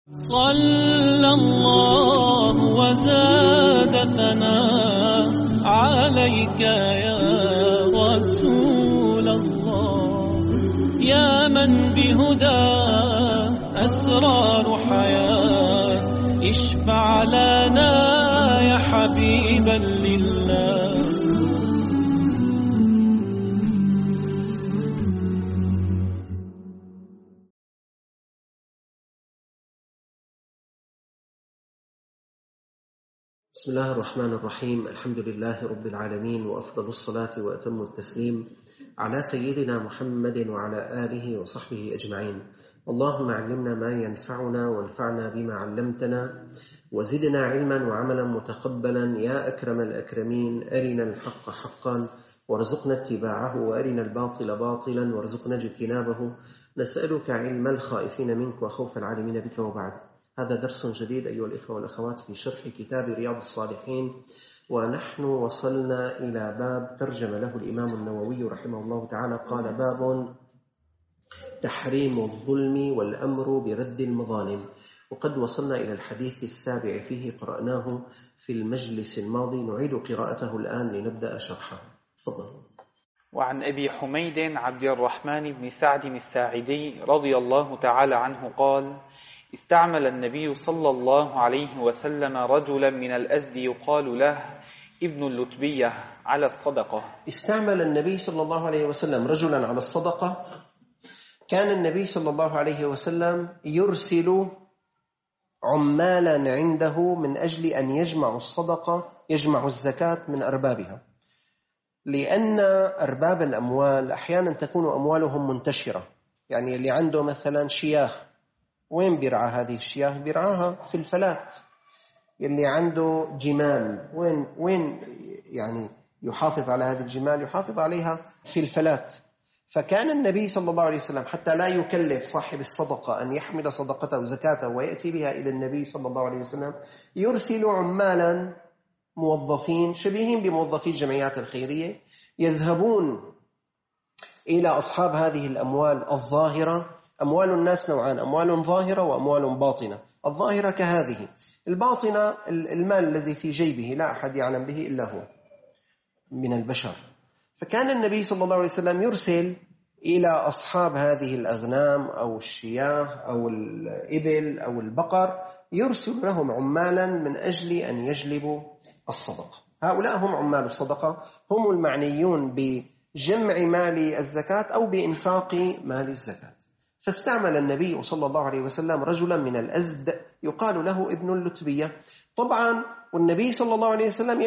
صلى الله وزاد ثناء عليك يا رسول الله، يا من بهدى أسرار حياة، اشفع لنا يا حبيبا لله. بسم الله الرحمن الرحيم. الحمد لله رب العالمين، وأفضل الصلاة وأتم التسليم على سيدنا محمد وعلى آله وصحبه أجمعين. اللهم علمنا ما ينفعنا وانفعنا بما علمتنا، وزدنا علما وعملا متقبلا يا أكرم الأكرمين. أرنا الحق حقا وارزقنا اتباعه، وأرنا الباطل باطلا وارزقنا اجتنابه. نسألك علم الخائفين منك وخوف العالمين بك. وبعد، هذا درس جديد أيها الإخوة والأخوات في شرح كتاب رياض الصالحين، ونحن وصلنا إلى باب ترجم له الإمام النووي رحمه الله تعالى. قال: باب تحريم الظلم والأمر برد المظالم. وقد وصلنا إلى الحديث السابع فيه، قرأناه في المجلس الماضي، نعيد قراءته الآن لنبدأ شرحه. تفضل. وعن أبي حميد عبد الرحمن بن سعد الساعدي رضي الله تعالى عنه قال: استعمل النبي صلى الله عليه وسلم رجلا من الأزد يقال له ابن اللتبية على الصدقة. استعمل النبي صلى الله عليه وسلم رجلا على الصدقة. كان النبي صلى الله عليه وسلم يرسل عمالا عنده من أجل أن يجمعوا الصدقة، يجمعوا الزكاة من أربابها، لأن أرباب الأموال أحيانا تكون أموالهم منتشرة. يعني اللي عنده مثلا شياخ، وين بيرعى هذه الشياه؟ بيرعاها في الفلات. اللي عنده جمال، وين يعني يحافظ على هذه الجمال؟ يحافظ عليها في الفلات. فكان النبي صلى الله عليه وسلم حتى لا يكلف صاحب الصدقة أن يحمل صدقته وزكاته ويأتي بها إلى النبي صلى الله عليه وسلم، يرسل عمالا موظفين شبيهين بموظفي الجمعيات الخيرية، يذهبون إلى أصحاب هذه الأموال الظاهرة. أموال الناس نوعان: أموال ظاهرة وأموال باطنة. الظاهرة كهذه، الباطنة المال الذي في جيبه لا أحد يعلم به إلا هو من البشر. فكان النبي صلى الله عليه وسلم يرسل إلى أصحاب هذه الأغنام أو الشياه أو الإبل أو البقر، يرسل لهم عمالا من أجل أن يجلبوا الصدقة. هؤلاء هم عمال الصدقة، هم المعنيون بجمع مال الزكاة أو بإنفاق مال الزكاة. فاستعمل النبي صلى الله عليه وسلم رجلا من الأزد يقال له ابن اللتبية. طبعا والنبي صلى الله عليه وسلم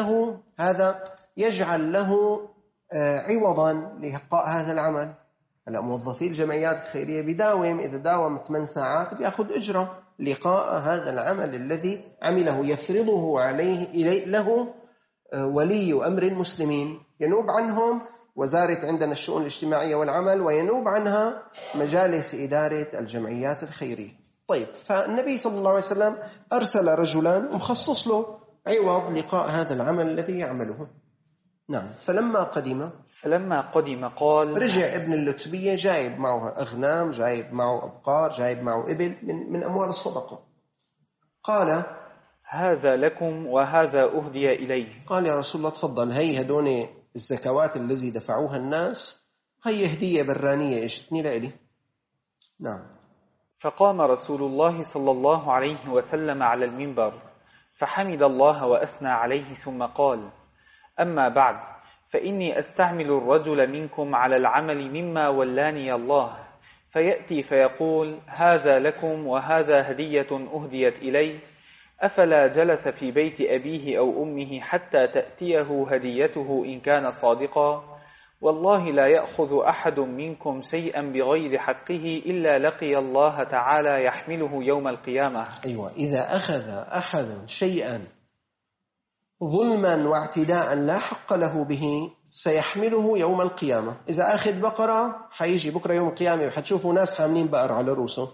يجعل له عوضا لإحقاء هذا العمل. موظفي الجمعيات الخيرية بداوم، إذا داوم 8 ساعات بيأخذ أجرة لقاء هذا العمل الذي عمله، يفرضه عليه له ولي أمر المسلمين، ينوب عنهم وزارة عندنا الشؤون الاجتماعية والعمل، وينوب عنها مجالس إدارة الجمعيات الخيرية. طيب، فالنبي صلى الله عليه وسلم أرسل رجلا مخصص له عوض لقاء هذا العمل الذي يعمله. نعم. فلما قدم قال: رجع ابن اللتبية جايب معه أغنام، جايب معه أبقار، جايب معه إبل من أموال الصدقة. قال: هذا لكم وهذا أهدي إليه. قال: يا رسول الله تفضل، هي هدون الزكوات الذي دفعوها الناس، هي هدية برانية اجتني لإلي. نعم. فقام رسول الله صلى الله عليه وسلم على المنبر فحمد الله وأثنى عليه، ثم قال: أما بعد، فإني أستعمل الرجل منكم على العمل مما ولاني الله، فيأتي فيقول: هذا لكم وهذا هدية أهديت إلي، أفلا جلس في بيت أبيه أو أمه حتى تأتيه هديته إن كان صادقا؟ والله لا يأخذ أحد منكم شيئا بغير حقه إلا لقي الله تعالى يحمله يوم القيامة. أيوة، إذا أخذ أحد شيئا ظلما واعتداء لا حق له به سيحمله يوم القيامة. إذا أخذ بقرة حيجي بكرة يوم القيامة وحتشوفوا ناس حاملين بقر على رؤوسهم،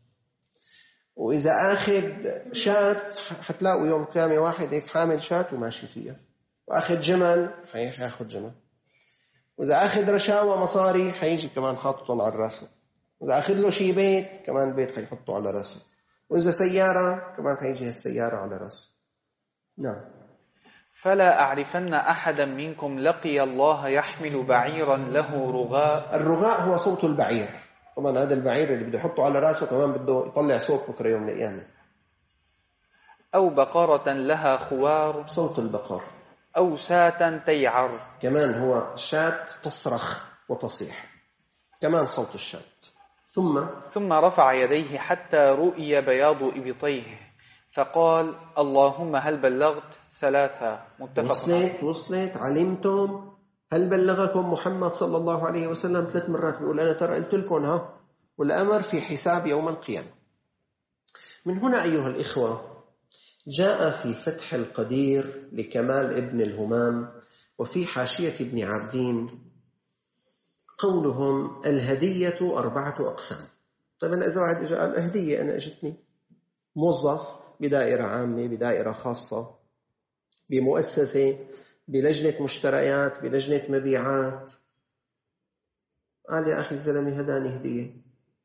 وإذا أخذ شاة حتلاقوا يوم القيامة واحد هيك حامل شاة وماشي فيها، وأخذ جمل حياخذ جمل، وإذا أخذ رشاوى مصاري حيجي كمان حاططهم على راسه، وإذا أخذ له شي بيت كمان بيت حيحطه على راسه. وإذا سيارة كمان حيجي السيارة على رأسه. نعم. فلا أعرفن أحدا منكم لقي الله يحمل بعيرا له رغاء. الرغاء هو صوت البعير. طبعا هذا البعير اللي بده يحطه على رأسه كمان بده يطلع صوت بكرة يوم القيامة. أو بقرة لها خوار. صوت البقر. أو شاة تيعر. كمان هو شاة تصرخ وتصيح، كمان صوت الشاة. ثم رفع يديه حتى رؤي بياض إبطيه فقال اللهم هل بلغت؟ 3. متفق عليه. وصلت علمتم؟ هل بلغكم محمد صلى الله عليه وسلم؟ 3 مرات بيقول أنا ترى قلت لكم والأمر في حساب يوم القيامة. من هنا أيها الإخوة جاء في فتح القدير لكمال ابن الهمام وفي حاشية ابن عابدين قولهم الهدية 4 أقسام. طبعا إذا واحد إجا قال هدية، أنا أجتني موظف بدائرة عامة، بدائرة خاصة، بمؤسسة، بلجنة مشتريات، بلجنة مبيعات، قال يا أخي الزلمة هداني هدية.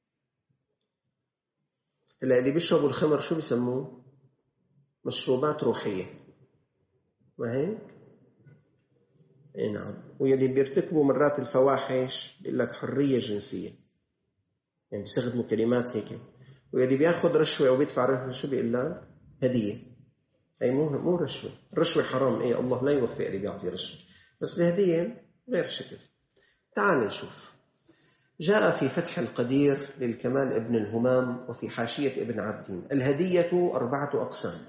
اللي بيشربوا الخمر شو بيسموه؟ مشروبات روحية، ما هيك؟ اي نعم. واللي بيرتكبوا مرات الفواحش بيقول لك حرية جنسية، يعني بيستخدموا كلمات هيك. واللي بياخذ رشوة أو بيدفع رشوة شو بيقول لك؟ هدية. أي مو رشوة. الرشوة حرام، أي الله لا يوفق اللي بيعطي رشوة، بس الهدية غير شكل. تعال نشوف. جاء في فتح القدير للكمال ابن الهمام وفي حاشية ابن عابدين الهدية 4 أقسام: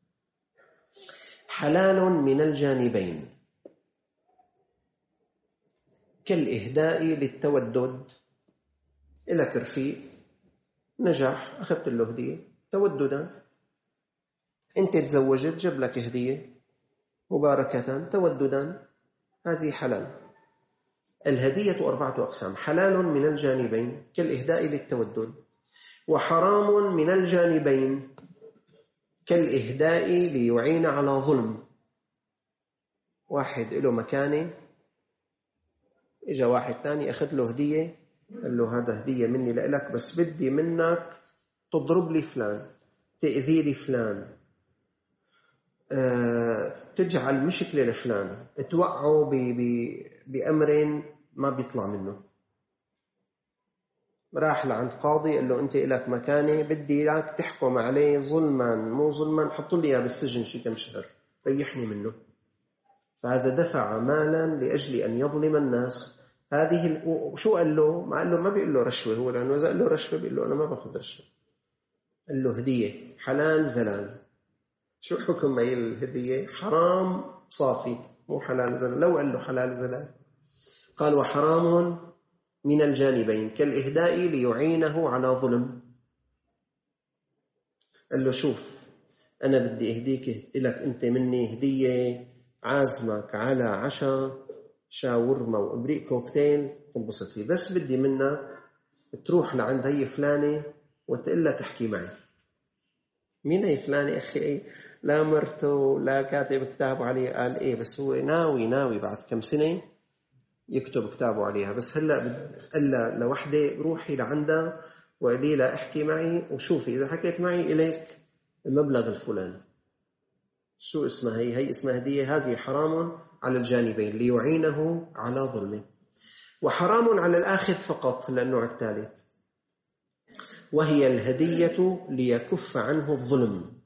حلال من الجانبين كالإهداء للتودد. إلك رفيق نجح أخذت له هدية توددا، أنت تزوجت جاب لك هدية مباركة توددا، هذه حلال. الهدية 4 أقسام: حلال من الجانبين كالإهداء للتودد، وحرام من الجانبين كالإهداء ليعين على ظلم. واحد له مكانة، إجا واحد تاني أخذ له هدية، قال له هذا هدية مني لإلك، بس بدي منك تضرب لي فلان، تأذي لي فلان، تجعل مشكلة لفلان، توقعه بأمر ما بيطلع منه. راح لعند قاضي قال له أنت إلك مكانة، بدي لك تحكم عليه ظلما، مو ظلما حط لي إياه بالسجن شي كم شهر ريحني منه. فهذا دفع مالا لأجل أن يظلم الناس. هذه شو قال له؟ ما قال له، ما بيقول له رشوة هو، لأنه إذا قال له رشوة بيقول له أنا ما باخذ رشوة. قال له هدية حلال زلال. شو حكم هي الهدية؟ حرام صافي، مو حلال زلال. لو قال له حلال زلال قال وحرام من الجانبين كالإهداء ليعينه على ظلم. قال له شوف أنا بدي أهديك لك أنت مني هدية، عازمك على عشاء شاورما وإبريق كوكتيل تنبسط فيه، بس بدي منك تروح لعند هي فلانة وتقول لها تحكي معي. مين هي فلانة أخي؟ لا مرته لا كاتب كتابه عليه. قال إيه بس هو ناوي بعد كم سنة يكتب كتابه عليها، بس هلأ قال لوحدة روحي لعندها وقالي لا احكي معي وشوفي إذا حكيت معي إليك المبلغ الفلاني. شو اسمها هي اسمها هدية. هذه حرام على الجانبين ليعينه على ظلمه، وحرام على الآخذ فقط للنوع الثالث، وهي الهدية ليكف عنه الظلم.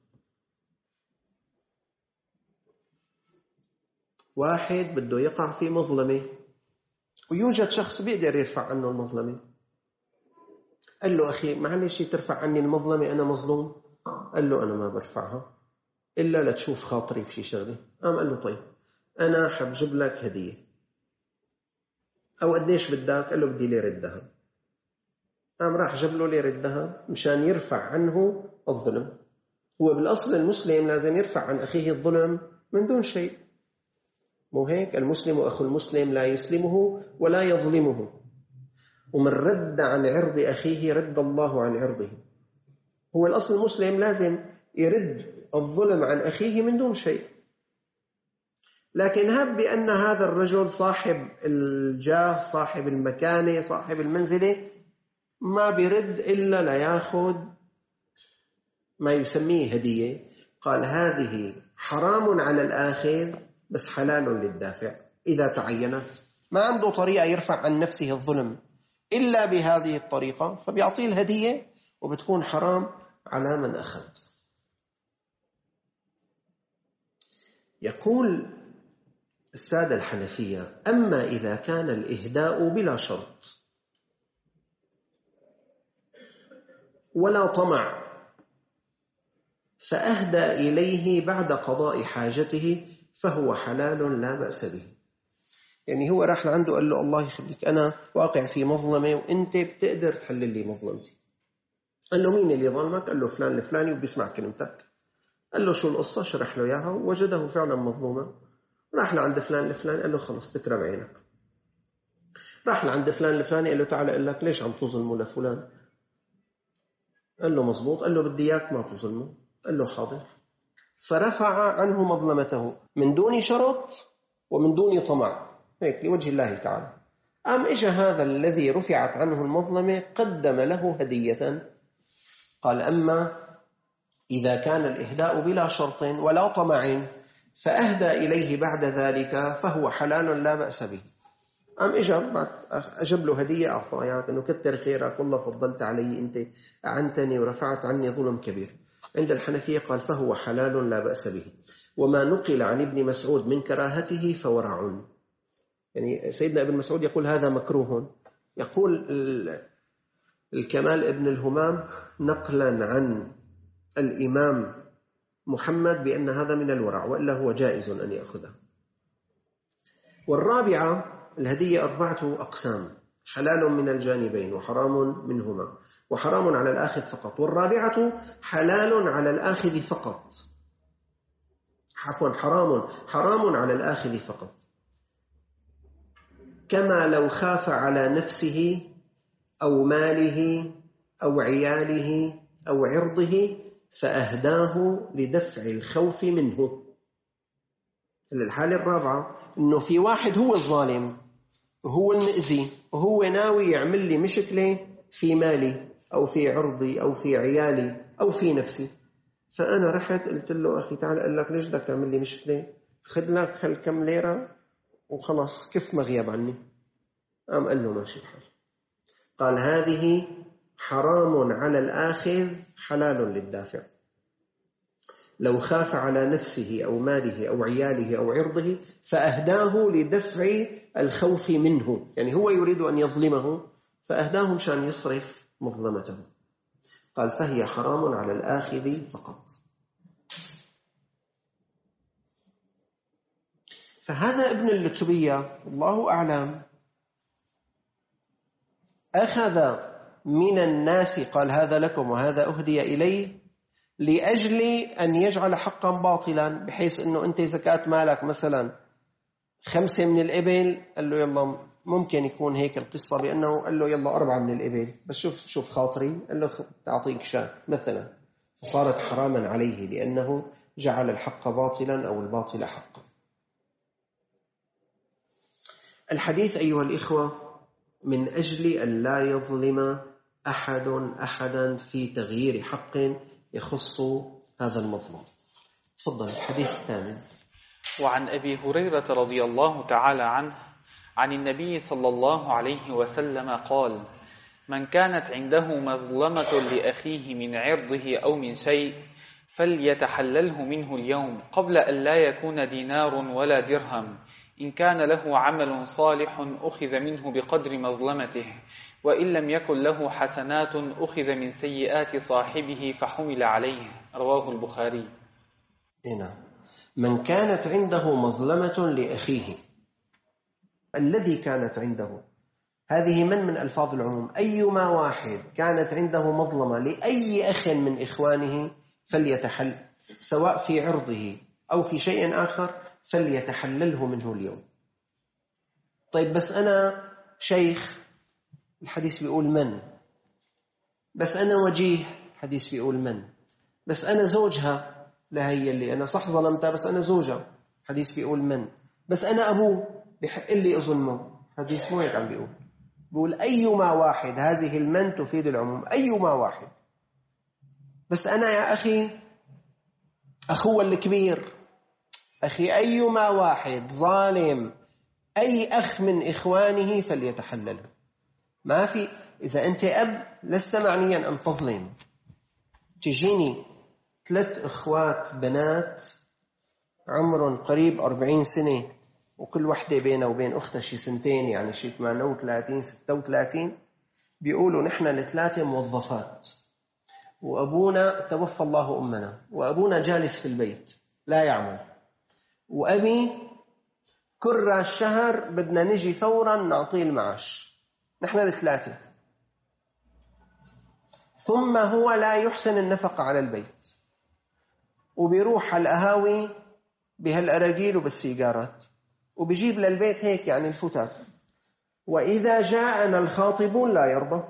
واحد بده يقع في مظلمة ويوجد شخص بيقدر يرفع عنه المظلمة، قال له أخي معلش ترفع عني المظلمة أنا مظلوم. قال له أنا ما برفعها إلا لتشوف خاطري في شغلة. قال له طيب أنا حبجيب لك هدية، أو قديش بدك؟ قال له بدي ليرة ذهب. راح جاب له ليرة ذهب مشان يرفع عنه الظلم. هو بالأصل المسلم لازم يرفع عن أخيه الظلم من دون شيء، مو هيك؟ المسلم أخو المسلم لا يسلمه ولا يظلمه، ومن رد عن عرض أخيه رد الله عن عرضه. هو الأصل المسلم لازم يرد الظلم عن أخيه من دون شيء، لكن هب بأن هذا الرجل صاحب الجاه صاحب المكانة صاحب المنزلة ما بيرد إلا لياخذ ما يسميه هدية، قال هذه حرام على الآخذ بس حلال للدافع إذا تعينت. ما عنده طريقة يرفع عن نفسه الظلم إلا بهذه الطريقة، فبيعطيه الهدية وبتكون حرام على من أخذ. يقول السادة الحنفية: أما إذا كان الإهداء بلا شرط ولا طمع فأهدى إليه بعد قضاء حاجته فهو حلال لا بأس به. يعني هو راح لعنده قال له: الله يخليك، أنا واقع في مظلمة وأنت بتقدر تحلل لي مظلمتي. قال له: مين اللي ظلمك؟ قال له: فلان الفلاني وبيسمع كلمتك. قال له: شو القصة؟ شرح له إياها ووجده فعلا مظلوما. راح لعند فلان الفلاني قال له: خلص تكرم عينك. راح لعند فلان الفلاني قال له: تعال أقول لك ليش عم تظلموا لفلان. قال له: مزبوط. قال له: بدي إياك ما تظلمه. قال له: حاضر. فرفع عنه مظلمته من دون شرط ومن دون طمع، هيك لوجه الله تعالى. إجا هذا الذي رفعت عنه المظلمة قدم له هدية. قال: أما إذا كان الإهداء بلا شرط ولا طمع فأهدى إليه بعد ذلك فهو حلال لا بأس به. إجا أجب له هدية أعطاياك إنه كتر خيرك والله فضلت علي، أنت أعنتني ورفعت عني ظلم كبير. عند الحنفية قال: فهو حلال لا بأس به. وما نقل عن ابن مسعود من كراهته فورع. يعني سيدنا ابن مسعود يقول هذا مكروه. يقول الكمال ابن الهمام نقلا عن الإمام محمد بأن هذا من الورع، وإلا هو جائز أن يأخذه. والرابعة الهدية 4 أقسام: حلال من الجانبين وحرام منهما وحرام على الآخذ فقط. والرابعة حلال على الآخذ فقط، حرام على الآخذ فقط، كما لو خاف على نفسه أو ماله أو عياله أو عرضه فأهداه لدفع الخوف منه. الحالة الرابعة إنه في واحد هو الظالم وهو المؤذي وهو ناوي يعمل لي مشكلة في مالي أو في عرضي أو في عيالي أو في نفسي، فأنا رحت قلت له: أخي تعال، قال لك ليش بدك تعمل لي مشكلة؟ خذ لك هالكم ليرة وخلاص كيف ما غياب عني. قال له: ماشي الحال. قال: هذه حرام على الآخذ حلال للدافع، لو خاف على نفسه أو ماله أو عياله أو عرضه فأهداه لدفع الخوف منه. يعني هو يريد أن يظلمه فأهداه مشان يصرف مظلمته. قال: فهي حرام على الآخذ فقط. فهذا ابن اللتبية الله أعلم أخذ من الناس، قال: هذا لكم وهذا أهدي إليه، لأجل أن يجعل حقا باطلا، بحيث أنه أنت زكاة مالك مثلا 5 من الإبل، قال له: يلا ممكن يكون هيك القصة بأنه قال له: يلا 4 من الإبل، بس شوف خاطري، قال له: تعطيك شاة مثلا، فصارت حراما عليه لأنه جعل الحق باطلا أو الباطل حقا. الحديث أيها الإخوة من أجل أن لا يظلم أحدا في تغيير حق يخص هذا المظلوم. تفضل الحديث الثامن. وعن أبي هريرة رضي الله تعالى عنه عن النبي صلى الله عليه وسلم قال: من كانت عنده مظلمة لأخيه من عرضه أو من شيء فليتحلله منه اليوم قبل أن لا يكون دينار ولا درهم، إن كان له عمل صالح أخذ منه بقدر مظلمته، وإن لم يكن له حسنات أخذ من سيئات صاحبه فحمل عليه. رواه البخاري. نعم. من كانت عنده مظلمة لأخيه، الذي كانت عنده، هذه من ألفاظ العموم. أيما واحد كانت عنده مظلمة لأي أخ من إخوانه فليتحل، سواء في عرضه أو في شيء آخر، فليتحلله منه اليوم. طيب بس أنا شيخ، الحديث بيقول من. بس أنا وجيه، الحديث بيقول من. بس أنا زوجها، لا هي اللي أنا صح ظلمتها بس أنا زوجها، الحديث بيقول من. بس أنا أبوه بحق لي أظلمه، الحديث مو هيك عم بيقول أيما واحد. هذه المن تفيد العموم، أيما واحد. بس أنا يا أخي أخوه الكبير، أخي أيما واحد ظالم أي أخ من إخوانه فليتحلله. ما في، إذا أنت أب لست معنيا أن تظلم. تجيني 3 إخوات بنات عمرهم قريب 40 سنة، وكل وحدة بينها وبين أختها شي 2 سنين، يعني شي 38 36، بيقولوا نحن ال3 موظفات، وأبونا توفى الله أمنا، وأبونا جالس في البيت لا يعمل، وأبي كل الشهر بدنا نجي فورا نعطيه المعاش، نحن ال3. ثم هو لا يحسن النفقة على البيت، وبيروح على القهاوي بهالأراجيل وبالسيجارات، وبيجيب للبيت هيك يعني الفتات. وإذا جاءنا الخاطبون لا يرضى.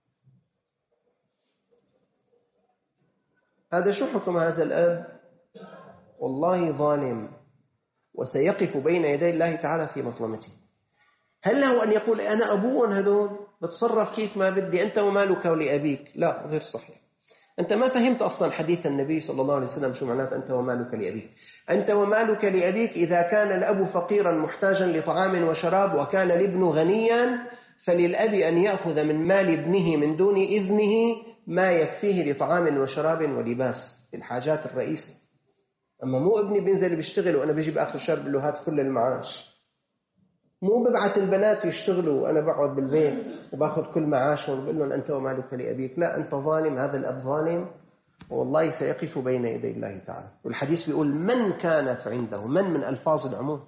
هذا شو حكم هذا الأب؟ والله ظالم، وسيقف بين يدي الله تعالى في مظلمته. هل له أن يقول أنا أبوهم هدول بتصرف كيف ما بدي، أنت ومالك لأبيك؟ لا، غير صحيح. أنت ما فهمت أصلا حديث النبي صلى الله عليه وسلم شو معنات أنت ومالك لأبيك. أنت ومالك لأبيك إذا كان الأب فقيرا محتاجا لطعام وشراب وكان الابن غنيا، فللأب أن يأخذ من مال ابنه من دون إذنه ما يكفيه لطعام وشراب ولباس، الحاجات الرئيسة. أما مو ابني بينزل بيشتغل وأنا بيجي بآخر الشهر بقول له هات كل المعاش، مو ببعث البنات يشتغلوا وأنا بقعد بالبيت وباخذ كل معاشهم وبقول لهم أنت ومالك لأبيك. لا، أنت ظالم، هذا الأب ظالم، والله سيقف بين يدي الله تعالى. والحديث بيقول من كانت عنده، من ألفاظ العموم،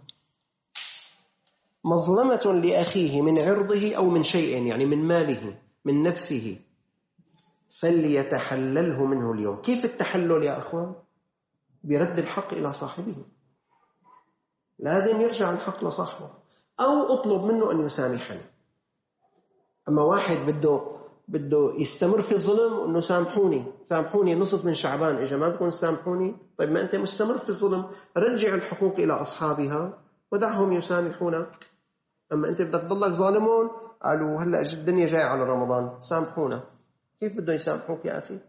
مظلمة لأخيه من عرضه أو من شيء، يعني من ماله من نفسه، فليتحلله منه اليوم. كيف التحلل يا أخوان؟ برد الحق إلى صاحبه، لازم يرجع الحق لصاحبه، أو أطلب منه أن يسامحني. أما واحد بده يستمر في الظلم، أنه سامحوني نصف من شعبان إجا ما بكون سامحوني. طيب ما أنت مستمر في الظلم، رجع الحقوق إلى أصحابها ودعهم يسامحونك. أما أنت بدك تضلك ظالمون، قالوا هلأ الدنيا جاية على رمضان سامحونا. كيف بده يسامحوك يا أخي؟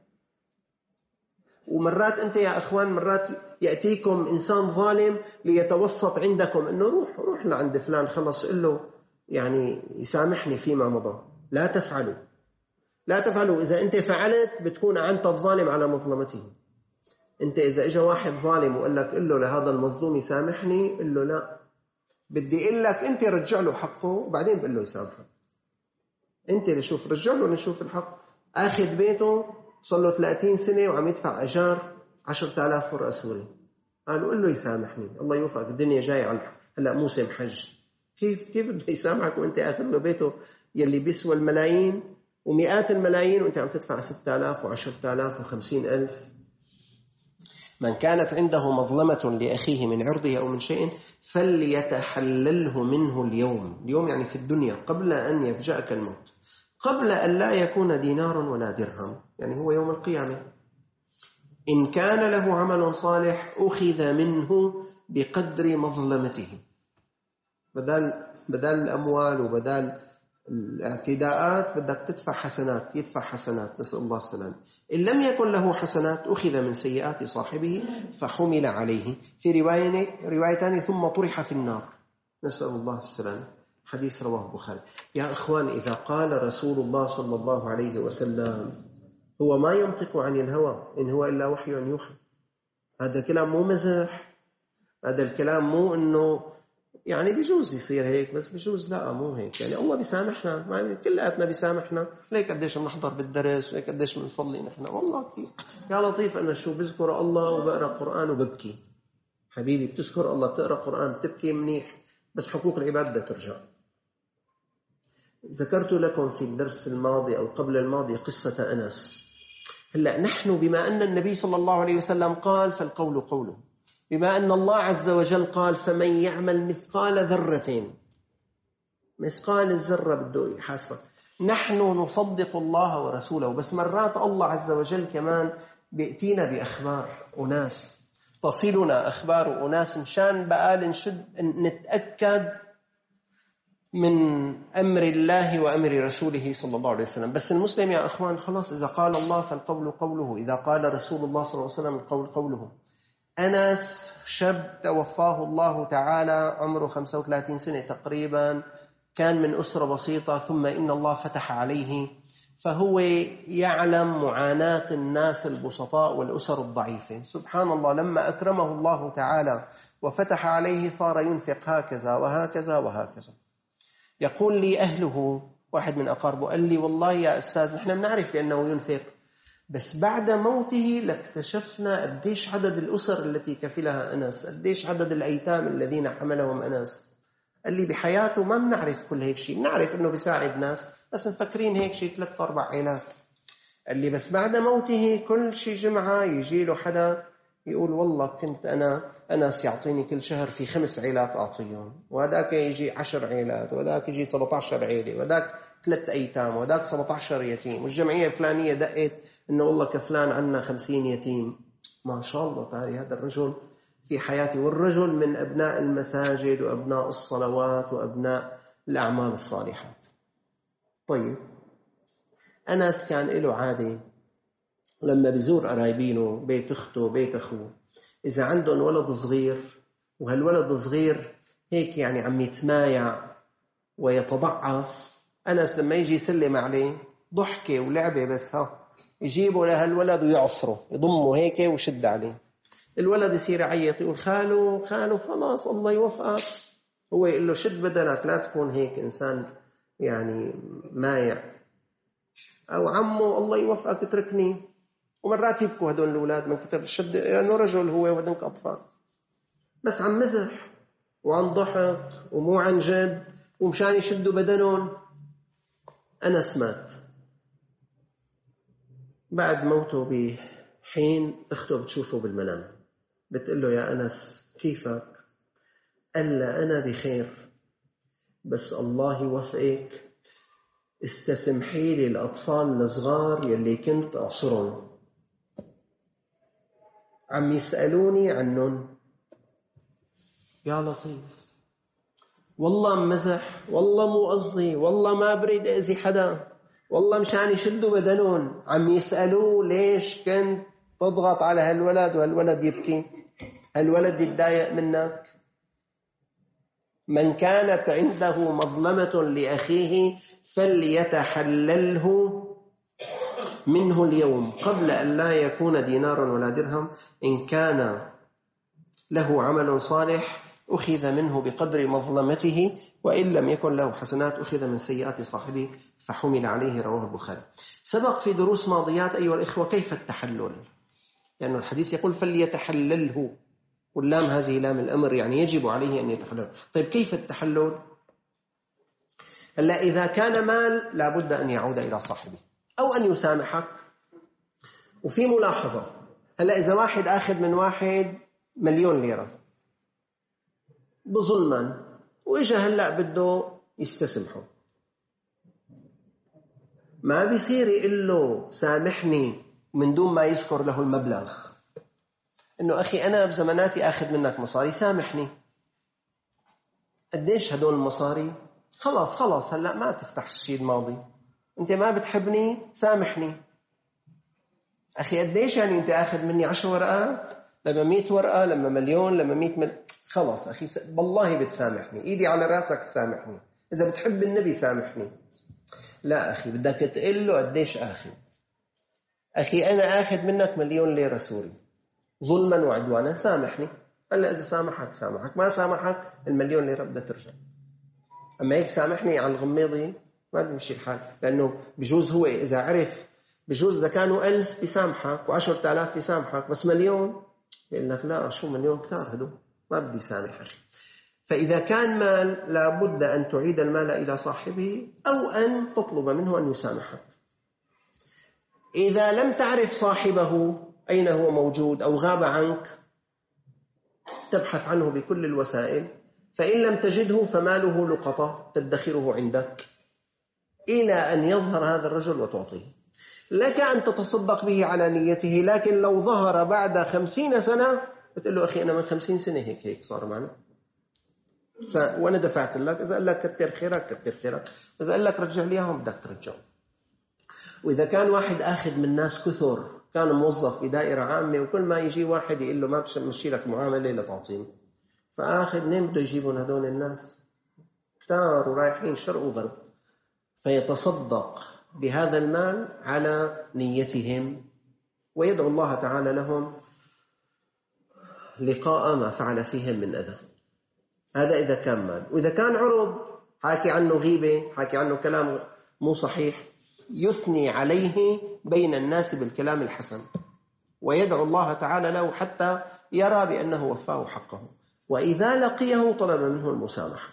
ومرات أنت يا أخوان، مرات يأتيكم إنسان ظالم ليتوسط عندكم أنه روح لعند فلان خلص قل له يعني يسامحني فيما مضى. لا تفعلوا. إذا أنت فعلت بتكون أنت الظالم على مظلمته. أنت إذا إجا واحد ظالم وقال لك قل له لهذا المظلوم يسامحني، قل له لا، بدي أقول لك أنت رجع له حقه وبعدين بقول له يسامحك. أنت نشوف رجع له، نشوف الحق. أخذ بيته صار له 30 سنة وعم يدفع أجار 10,000 فرقة سوري، قالوا قل له يسامحني الله يوفقك، الدنيا جاية على هلأ موسم حج. كيف بده يسامحك وانت آخذ له بيته يلي بيسوى الملايين ومئات الملايين وانت عم تدفع 6,000 و10,000 و50,000؟ من كانت عنده مظلمة لأخيه من عرضه أو من شيء فليتحلله منه اليوم يعني في الدنيا، قبل أن يفجأك الموت، قبل أن لا يكون دينار ولا درهم، يعني هو يوم القيامة. إن كان له عمل صالح أخذ منه بقدر مظلمته، بدل الأموال وبدل الاعتداءات بدك تدفع حسنات، يدفع حسنات، نسأل الله السلام. إن لم يكن له حسنات أخذ من سيئات صاحبه فحمل عليه. في روايتان ثم طرح في النار، نسأل الله السلام. حديث رواه البخاري. يا إخوان، إذا قال رسول الله صلى الله عليه وسلم هو ما ينطق عن الهوى إن هو إلا وحي يوحى، هذا الكلام مو مزح، هذا الكلام مو إنه يعني بيجوز يصير هيك بس بيجوز لا مو هيك. يعني الله بيسامحنا، ما كلاتنا بيسامحنا. ليك قديش بنحضر بالدرس، ليك قديش بنصلي نحن، والله كثير. يا لطيف أنا شو بذكر الله وبقرأ قرآن وببكي. حبيبي بتذكر الله بتقرأ قرآن بتبكي منيح، بس حقوق العباد بدها ترجع. ذكرت لكم في الدرس الماضي أو قبل الماضي قصة أنس. هلأ نحن بما أن النبي صلى الله عليه وسلم قال فالقول قوله، بما أن الله عز وجل قال فمن يعمل مثقال ذرة، مثقال الذرة بده يحاسبك. نحن نصدق الله ورسوله، بس مرات الله عز وجل كمان بيأتينا بأخبار أناس، تصلنا أخبار أناس مشان بقال نتأكد من أمر الله وأمر رسوله صلى الله عليه وسلم. بس المسلم يا أخوان خلاص، إذا قال الله فالقول قوله، إذا قال رسول الله صلى الله عليه وسلم القول قوله. أنس شاب توفاه الله تعالى عمره 35 سنة تقريبا، كان من أسرة بسيطة، ثم إن الله فتح عليه، فهو يعلم معاناة الناس البسطاء والأسر الضعيفة. سبحان الله، لما أكرمه الله تعالى وفتح عليه صار ينفق هكذا وهكذا وهكذا. يقول لي أهله، واحد من أقاربه قال لي والله يا أستاذ نحن بنعرف بأنه ينفق، بس بعد موته لاكتشفنا قديش عدد الأسر التي كفلها أنس، قديش عدد الأيتام الذين حملهم أنس. قال لي بحياته ما بنعرف كل هيك شيء، بنعرف أنه بيساعد ناس بس مفكرين هيك شيء 3-4 عائلات. قال لي بس بعد موته كل شيء جمعة يجي له حدا يقول والله كنت أنس يعطيني كل شهر في 5 عائلات أعطيهم، وهذاك يجي 10 عائلات، وهذاك يجي 17 عائلة، وهذاك 3 أيتام، وهذاك 17 يتيم، والجمعية الفلانية دقت إنه والله كفلان عنا 50 يتيم. ما شاء الله تعالى هذا الرجل في حياتي، والرجل من أبناء المساجد وأبناء الصلوات وأبناء الأعمال الصالحات. طيب أنس كان له عادة لما بزور قرايبينه، بيت أخته بيت أخوه، إذا عندهم ولد صغير وهالولد صغير هيك يعني عم يتمايع ويتضعف، أنس لما يجي يسلم عليه ضحكة ولعبة بس يجيبه لهالولد ويعصره، يضمه هيك ويشد عليه. الولد يصير يعيط يقول خالو خالو خلاص الله يوفقك، هو يقول له شد بدنك لا تكون هيك إنسان يعني مايع، أو عمو الله يوفقك اتركني. ومرات يبكوا هدول الأولاد من كتر الشد، لأنه رجل هو وهدونك أطفال، بس عم مزح وعن ضحك ومو عن جد ومشان يشدوا بدنهم. أنس مات. بعد موته بحين أخته بتشوفه بالمنام، بتقول له يا أنس كيفك؟ قال له أنا بخير، بس الله يوفقك استسمحي لي الأطفال الصغار يلي كنت أعصرهم، عم يسألوني عنهم. يا لطيف، والله مزح، والله مو قصدي، والله ما بريد أذي حدا، والله مشان يشدوا بدنهم، عم يسألوه ليش كنت تضغط على هالولد وهالولد يبكي، هالولد يتضايق منك. من كانت عنده مظلمة لأخيه فليتحلله منه اليوم قبل أن لا يكون دينار ولا درهم. إن كان له عمل صالح أخذ منه بقدر مظلمته، وإن لم يكن له حسنات أخذ من سيئات صاحبه فحمل عليه. رواه البخاري. سبق في دروس ماضيات أيها الإخوة كيف التحلل، لأن الحديث يقول فليتحلله، واللام هذه لام الأمر يعني يجب عليه أن يتحلل. طيب كيف التحلل؟ هلا إذا كان مال لابد أن يعود إلى صاحبه أو أن يسامحك. وفي ملاحظة، هلا إذا واحد أخذ من واحد 1,000,000 ليرة بظلما وإجا هلا بده يستسمحه، ما بيصير يقول له سامحني من دون ما يذكر له المبلغ، إنه أخي أنا بزماناتي أخذ منك مصاري سامحني. قديش هدول المصاري؟ خلاص هلأ ما تفتح الشيء الماضي، أنت ما بتحبني سامحني. أخي قديش يعني أنت أخذ مني 10 ورقات، لما 100 ورقة، لما 1,000,000، لما 100 خلاص أخي بالله بتسامحني، إيدي على راسك سامحني، إذا بتحب النبي سامحني. لا أخي بدك تقول له قديش أخذ. أخي أنا أخذ منك 1,000,000 ليرة سوري ظلما وعدوانا سامحني. هلا إذا سامحك ما سامحك 1,000,000 ليرة بدها ترجع. أما هيك سامحني على الغميضي ما بيمشي الحال، لأنه بجوز هو إذا عرف، بجوز إذا كانوا 1000 بيسامحك و10,000 بيسامحك، بس 1,000,000 يقول لك لا شو 1,000,000 كتار هدو ما بدي سامح أخي. فإذا كان مال لابد أن تعيد المال إلى صاحبه أو أن تطلب منه أن يسامحك. إذا لم تعرف صاحبه أين هو موجود أو غاب عنك تبحث عنه بكل الوسائل، فإن لم تجده فماله لقطة تدخره عندك إلى أن يظهر هذا الرجل وتعطيه. لك أن تتصدق به على نيته، لكن لو ظهر بعد 50 سنة بتقول له أخي أنا من 50 سنة هيك صار معنا، وأنا دفعت لك، إذا قال لك كتر خيرك كتر خيرك، إذا قال لك رجع لي إياهم بدك ترجعهم. وإذا كان واحد آخذ من ناس كثر، كان موظف في دائرة عامة وكل ما يجي واحد يقول له ما بمشي لك معاملة إلا تعطيني، فآخذ منين بده يجيبون هدول الناس؟ كتار ورايحين شرق وغرب، فيتصدق بهذا المال على نيتهم ويدعو الله تعالى لهم لقاء ما فعل فيهم من أذى. هذا إذا كان مال. وإذا كان عرض، حاكي عنه غيبة، حاكي عنه كلام مو صحيح، يثني عليه بين الناس بالكلام الحسن ويدعو الله تعالى له حتى يرى بأنه وفاه حقه، وإذا لقيه طلب منه المسامحة.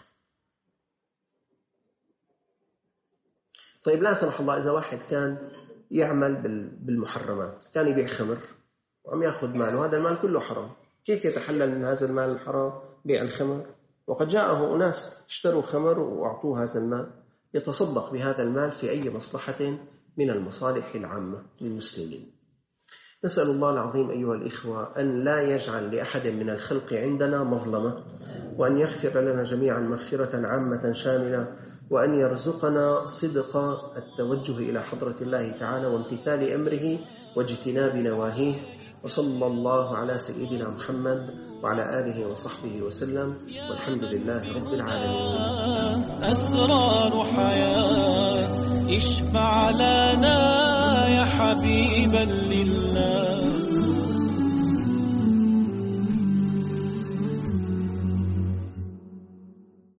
طيب لا سمح الله، إذا واحد كان يعمل بالمحرمات، كان يبيع خمر وعم يأخذ مال وهذا المال كله حرام، كيف يتحلل من هذا المال الحرام بيع الخمر؟ وقد جاءه أناس اشتروا خمر وأعطوه هذا المال، يتصدق بهذا المال في أي مصلحة من المصالح العامة للمسلمين. نسأل الله العظيم أيها الإخوة أن لا يجعل لأحد من الخلق عندنا مظلمة، وأن يغفر لنا جميعا مغفرة عامة شاملة، وأن يرزقنا صدق التوجه إلى حضرة الله تعالى وامتثال أمره واجتناب نواهيه. وصلى الله على سيدنا محمد وعلى آله وصحبه وسلم، والحمد لله رب العالمين. أسرار حياة اشفع لنا يا حبيبا لله.